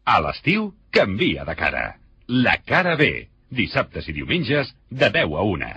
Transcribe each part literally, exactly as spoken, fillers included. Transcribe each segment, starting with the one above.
A l'estiu, canvia de cara. La cara B. Dissabtes i diumenges, de deu a una.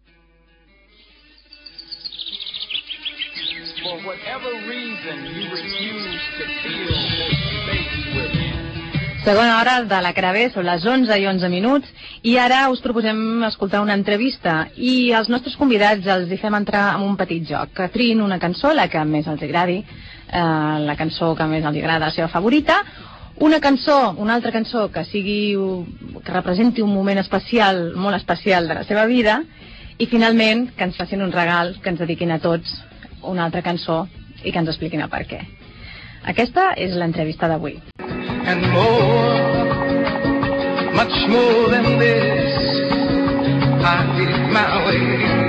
For whatever reason you refuse to feel this space within. Segona hora de la cara B, són les onze i onze minuts, i ara us proposem escoltar una entrevista, i als nostres convidats els hi fem entrar en un petit joc, que triïn una cançó, la que més els agradi, eh, la cançó que més els agrada, la seva favorita, una cançó, una altra cançó que sigui, que representi un moment especial, molt especial de la seva vida, i finalment que ens facin un regal, que ens dediquin a tots una altra cançó i que ens expliquin el per què. Aquesta és l'entrevista d'avui. And more, much more than this, I did it my way.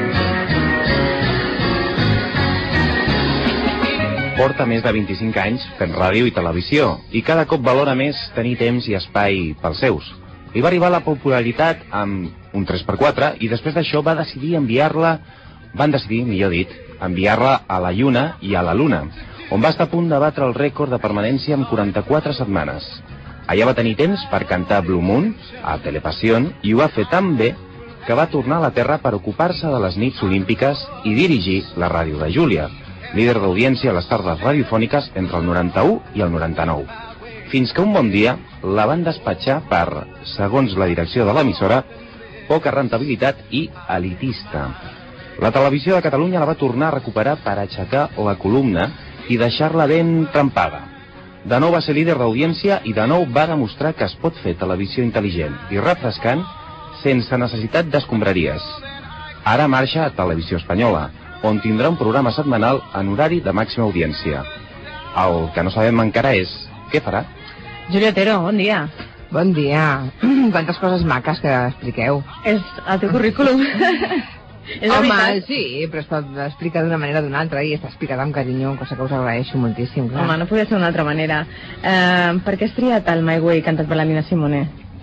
Porta més de vint-i-cinc anys fent ràdio i televisió i cada cop valora més tenir temps i espai pels seus. Li va arribar la popularitat amb un tres per quatre i després d'això va decidir enviar-la, van decidir, millor dit, enviar-la a la Lluna i a la Luna, on va estar a punt de batre el rècord de permanència amb quaranta-quatre setmanes. Allà va tenir temps per cantar Blue Moon a Telepasión i ho va fer tan bé que va tornar a la Terra per ocupar-se de les nits olímpiques i dirigir la ràdio de Júlia, líder d'audiència a les tardes radiofòniques entre el noranta-u i el noranta-nou. Fins que un bon dia la van despatxar per, segons la direcció de l'emissora, poca rentabilitat i elitista. La televisió de Catalunya la va tornar a recuperar per aixecar la columna i deixar-la ben trempada. De nou va ser líder d'audiència i de nou va demostrar que es pot fer televisió intel·ligent i refrescant sense necessitat d'escombraries. Ara marxa a Televisió Espanyola, on tindrà un programa setmanal en horari de màxima audiència. El que no sabem encara és què farà. Júlia Otero, bon dia. Bon dia. Quantes coses maques que expliqueu. És el teu currículum. És Home, veritat. sí, però es pot explicar d'una manera o d'una altra i està explicat amb carinyo, cosa que us agraeixo moltíssim. Clar. Home, no podia ser d'una altra manera. Eh, per què has triat el My Way cantat per la Nina Simone?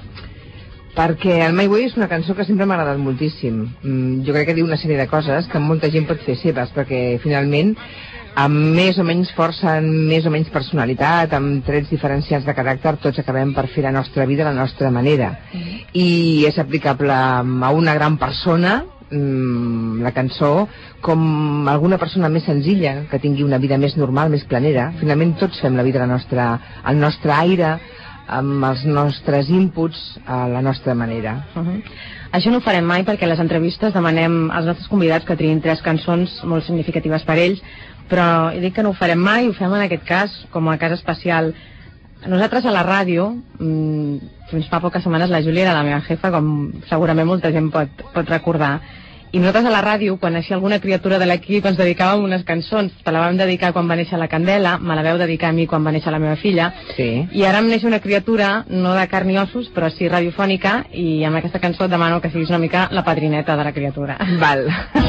Perquè el My Way és una cançó que sempre m'ha agradat moltíssim. Mm, jo crec que diu una sèrie de coses que molta gent pot fer seves, perquè finalment amb més o menys força, amb més o menys personalitat, amb trets diferenciats de caràcter, tots acabem per fer la nostra vida a la nostra manera. Mm. I és aplicable a una gran persona, mm, la cançó, com alguna persona més senzilla, que tingui una vida més normal, més planera. Finalment tots fem la vida a la nostra, al nostre aire, amb els nostres inputs a la nostra manera. Uh-huh. Això no ho farem mai perquè a les entrevistes demanem als nostres convidats que triïn tres cançons molt significatives per ells, però he dit que no ho farem mai, ho fem en aquest cas com a cas especial. Nosaltres a la ràdio, mmm, fins fa poques setmanes la Júlia era la meva jefa, com segurament molta gent pot, pot recordar. I nosaltres a la ràdio, quan naixia alguna criatura de l'equip, ens dedicàvem unes cançons. Te la vam dedicar quan va néixer la Candela, me la veu dedicar a mi quan va néixer la meva filla. Sí. I ara em neix una criatura, no de carn i ossos, però sí radiofònica, i amb aquesta cançó et demano que siguis una mica la padrineta de la criatura. Val.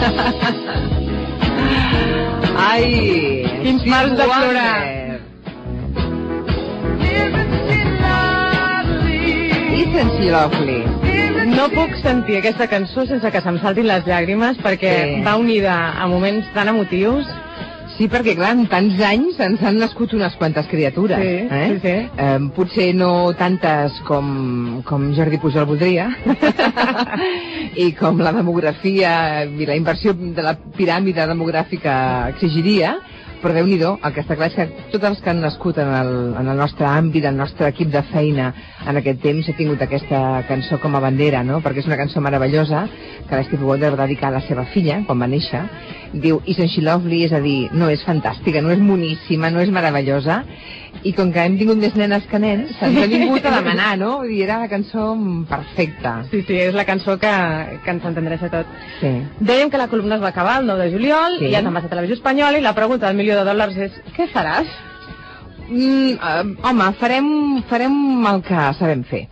Ai! Quins mals de plorar! Isn't she lovely? No puc sentir aquesta cançó sense que se'm saltin les llàgrimes perquè Sí. va unida a moments tan emotius. Sí, perquè clar, en tants anys ens han nascut unes quantes criatures. Sí, eh? sí, sí. Eh, potser no tantes com, com Jordi Pujol voldria, i com la demografia i la inversió de la piràmide demogràfica exigiria, però Déu-n'hi-do, el que està clar és que tots els que han nascut en el, en el nostre àmbit, en el nostre equip de feina en aquest temps, he tingut aquesta cançó com a bandera, no? Perquè és una cançó meravellosa que l'Stevie Wonder va dedicar a la seva filla quan va néixer. Diu Isn't she lovely? És a dir, no és fantàstica, no és moníssima, no és meravellosa, i com que hem tingut més nenes que nens, se'ns ha vingut a demanar, no? I era la cançó perfecta. Sí, sí, és la cançó que, que ens entendreix a tot. Sí. Dèiem que la columna es va acabar el nou de juliol, Sí. i ja te'n vas a Televisió Espanyola, i la pregunta del milió de dòlars és què faràs? Mm, uh, home, farem, farem el que sabem fer.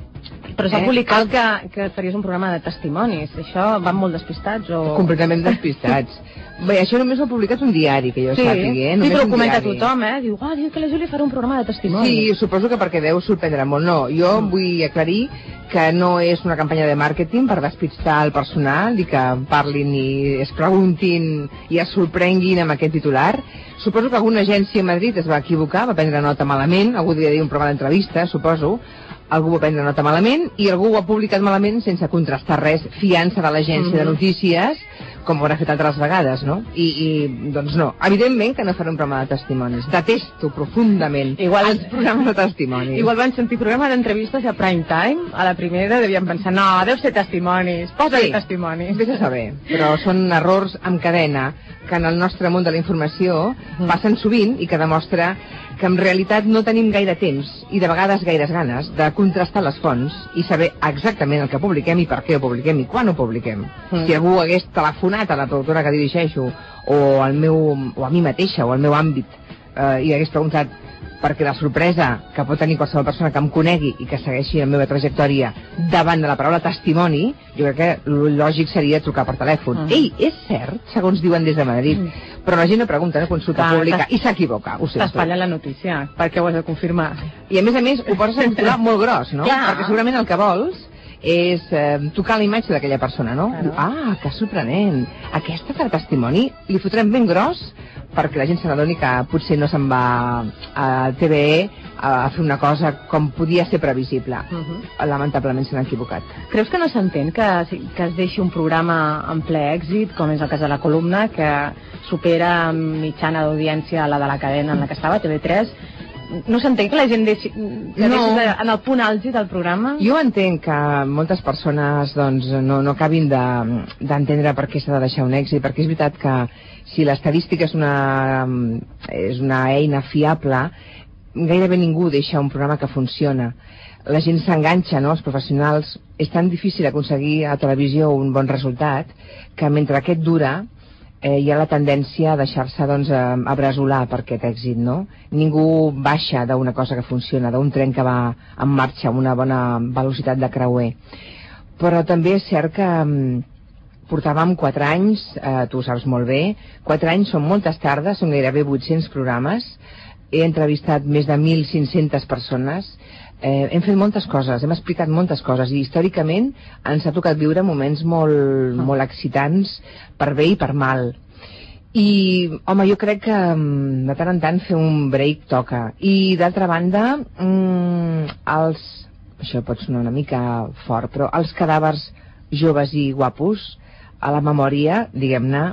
Però s'ha Eh? publicat que, que faries un programa de testimonis. Això van molt despistats o... Completament despistats. Bé, això només ho ha publicat un diari, que jo Sí, sàpigui, eh? sí, Només però un ho comenta diari. tothom, eh? Diu, oh, diu que la Júlia farà un programa de testimonis. Sí, suposo que perquè deu sorprendre molt. No, jo Mm. vull aclarir que no és una campanya de màrqueting per despistar el personal i que parlin i es preguntin i es sorprenguin amb aquest titular. Suposo que alguna agència a Madrid es va equivocar, va prendre nota malament, algú devia dir un programa d'entrevista, suposo, algú va prendre nota malament i algú ho ha publicat malament sense contrastar res, fiança de l'agència Mhm. de notícies, com ho haurà fet altres vegades, no? I, i doncs no, evidentment que no faré un programa de testimonis. Detesto profundament Igual- els programes de testimonis. Igual van sentir programa d'entrevistes a prime time, a la primera devien pensar, no, deu ser testimonis, posa-hi Sí. testimonis. Vés a saber, però són errors en cadena que en el nostre món de la informació Mm. passen sovint i que demostra que en realitat no tenim gaire temps i de vegades gaires ganes de contrastar les fonts i saber exactament el que publiquem i per què ho publiquem i quan ho publiquem. Mm. Si algú hagués telefonat a la productora que dirigeixo o, al meu, o a mi mateixa o al meu àmbit eh, i hagués preguntat perquè la sorpresa que pot tenir qualsevol persona que em conegui i que segueixi la meva trajectòria davant de la paraula testimoni, jo crec que el lògic seria trucar per telèfon. Mm. Ei, és cert, segons diuen des de Madrid, Mm. però la gent no pregunta, no consulta Clar, pública t'es- i s'equivoca, ho sento. T'espatllen la notícia, perquè ho has de confirmar. I a més a més ho poses en un titular molt gros, no? Clar. Perquè segurament el que vols és eh, tocar la imatge d'aquella persona, no? Claro. Ah, que sorprenent. Aquesta farà testimoni, li fotrem ben gros perquè la gent se n'adoni que potser no se'n va a T V E a fer una cosa com podia ser previsible. Mhm. Lamentablement se n'han equivocat. Creus que no s'entén que, que es deixi un programa en ple èxit, com és el cas de la columna, que supera en mitjana d'audiència la de la cadena en la que estava, T V tres? No s'entén que la gent deixi, que No. deixi de, en el punt àlgid del programa? Jo entenc que moltes persones doncs, no, no acabin de- d'entendre per què s'ha de deixar un èxit, perquè és veritat que si l'estadística és una, és una eina fiable, gairebé ningú deixa un programa que funciona. La gent s'enganxa, no?, els professionals. És tan difícil aconseguir a televisió un bon resultat que mentre aquest dura eh, hi ha la tendència a deixar-se doncs, a, a brasolar per aquest èxit, no? Ningú baixa d'una cosa que funciona, d'un tren que va en marxa a una bona velocitat de creuer. Però també és cert que mm, portàvem quatre anys, eh, tu ho saps molt bé, quatre anys són moltes tardes, són gairebé vuit-cents programes, he entrevistat més de mil cinc-centes persones, eh, hem fet moltes coses, hem explicat moltes coses i històricament ens ha tocat viure moments molt, molt excitants per bé i per mal. I, home, jo crec que mm, de tant en tant fer un break toca. I d'altra banda, mm, els, això pot sonar una mica fort, però els cadàvers joves i guapos a la memòria, diguem-ne,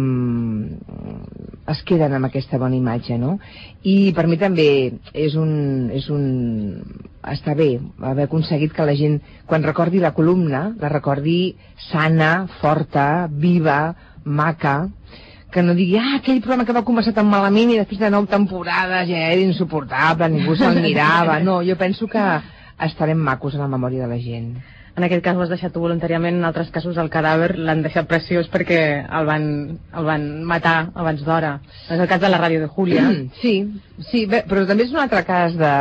mmm, es queden amb aquesta bona imatge, no? I per mi també és un, és un... està bé haver aconseguit que la gent, quan recordi la columna, la recordi sana, forta, viva, maca, que no digui, ah, aquell programa que va començar tan malament i després de nou temporades ja era insuportable, ningú se'l mirava. No, jo penso que estarem macos en la memòria de la gent. En aquest cas ho has deixat tu voluntàriament, en altres casos el cadàver l'han deixat preciós perquè el van, el van matar abans d'hora. És el cas de la ràdio de Júlia. Sí, sí, bé, però també és un altre cas de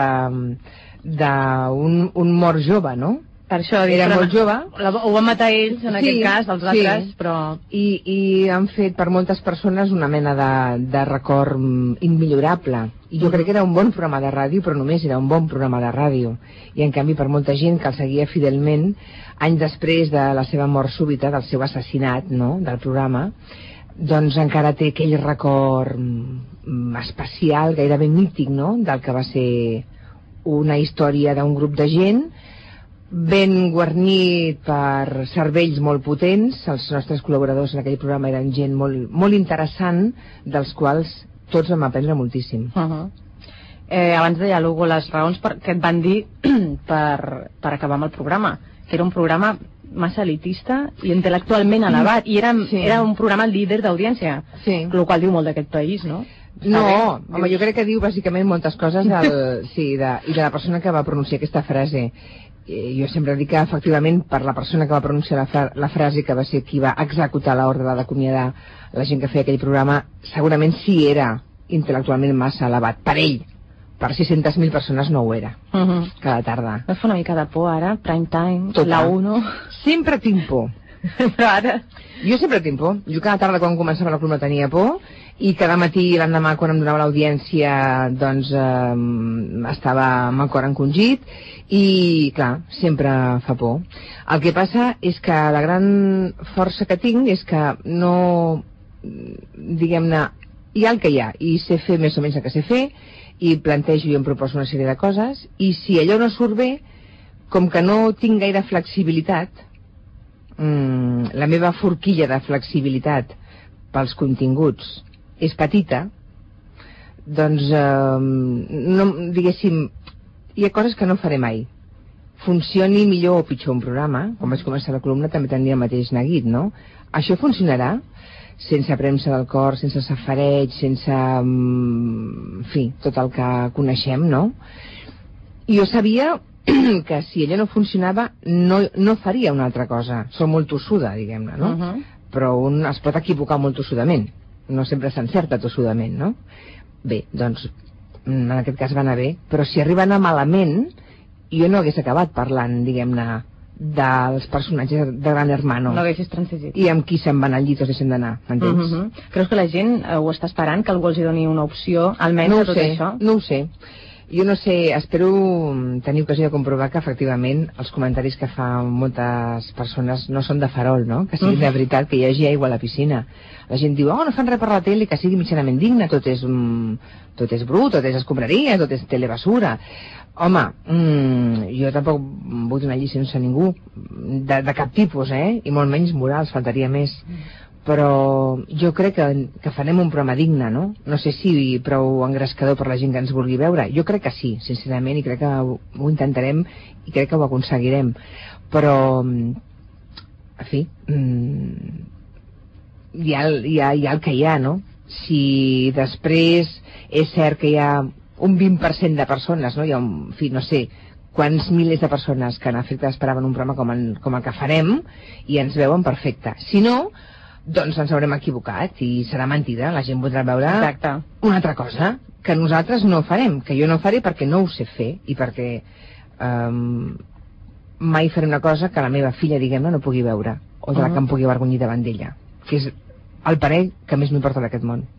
d'un un mort jove, no? Per això, dic, Era però molt jove. La, ho van matar ells, en Sí, aquest cas, els sí. altres, però... I, i han fet per moltes persones una mena de, de record mm, immillorable. I jo crec que era un bon programa de ràdio, però només era un bon programa de ràdio. I en canvi per molta gent que el seguia fidelment, anys després de la seva mort súbita, del seu assassinat, no?, del programa, doncs encara té aquell record mm, especial, gairebé mític, no?, del que va ser una història d'un grup de gent ben guarnit per cervells molt potents. Els nostres col·laboradors en aquell programa eren gent molt, molt interessant, dels quals tots vam aprendre moltíssim. Uh -huh. eh, abans deia Lugo les raons per, que et van dir per, per acabar amb el programa, que era un programa massa elitista i intel·lectualment elevat, i era, Sí. era un programa líder d'audiència, Sí. el qual diu molt d'aquest país, no? Està No, bé? home, jo crec que diu bàsicament moltes coses del, sí, de, i de la persona que va pronunciar aquesta frase. Eh, jo sempre dic que efectivament per la persona que va pronunciar la, fra la frase, que va ser qui va executar l'ordre d'acomiadar la gent que feia aquell programa, segurament sí era intel·lectualment massa elevat per ell, per sis-centes mil persones no ho era, Uh -huh. cada tarda. No fa una mica de por ara, prime time, Total. la uno... Sempre tinc por. Però ara... Jo sempre tinc por. Jo cada tarda quan començava la columna tenia por, i cada matí l'endemà quan em donava l'audiència doncs eh, estava amb el cor encongit, i clar, sempre fa por. El que passa és que la gran força que tinc és que no, diguem-ne, hi ha el que hi ha, i sé fer més o menys el que sé fer, i plantejo i em proposo una sèrie de coses, i si allò no surt bé, com que no tinc gaire flexibilitat, mm, la meva forquilla de flexibilitat pels continguts és petita, doncs eh, no, diguéssim, hi ha coses que no faré mai. Funcioni millor o pitjor un programa, quan vaig començar la columna també tenia el mateix neguit, no? Això funcionarà sense premsa del cor, sense safareig, sense, en fi, tot el que coneixem, no? I jo sabia que si allò no funcionava no, no faria una altra cosa. Soc molt tossuda, diguem-ne, no? Uh -huh. Però un es pot equivocar molt tossudament. No sempre s'encerta tossudament, no? Bé, doncs, en aquest cas va anar bé, però si arriba a anar malament, jo no hagués acabat parlant, diguem-ne, dels personatges de Gran Hermano. No haguessis transigit. I amb qui se'n van al llit o es deixen d'anar, m'entens? Uh -huh. Creus que la gent eh, ho està esperant, que algú els hi doni una opció, almenys no a ho tot sé, això? No ho sé. Jo no sé, espero tenir ocasió de comprovar que efectivament els comentaris que fa moltes persones no són de farol, no? Que siguin de veritat, que hi hagi aigua a la piscina. La gent diu, oh, no fan res per la tele, que sigui mitjanament digne, tot és, mm, tot és brut, tot és escombraria, tot és telebasura. Home, mm, jo tampoc vull donar lliçons a ningú, de, de cap tipus, eh? I molt menys morals, faltaria més. Però jo crec que, que farem un programa digne, no? No sé si prou engrescador per la gent que ens vulgui veure. Jo crec que sí, sincerament, i crec que ho, ho intentarem i crec que ho aconseguirem. Però, en fi, mmm, hi, ha, hi, ha, hi ha el que hi ha, no? Si després és cert que hi ha un vint per cent de persones, no? Hi ha, un, en fi, no sé, quants milers de persones que en efecte esperaven un programa com el, com el que farem i ens veuen perfecte. Si no, doncs ens haurem equivocat i serà mentida, la gent voldrà veure Exacte. Una altra cosa que nosaltres no farem, que jo no faré perquè no ho sé fer i perquè um, mai faré una cosa que la meva filla, diguem-ne, no pugui veure o de la que em pugui avergonyir davant d'ella, que és el parer que més m'importa d'aquest món.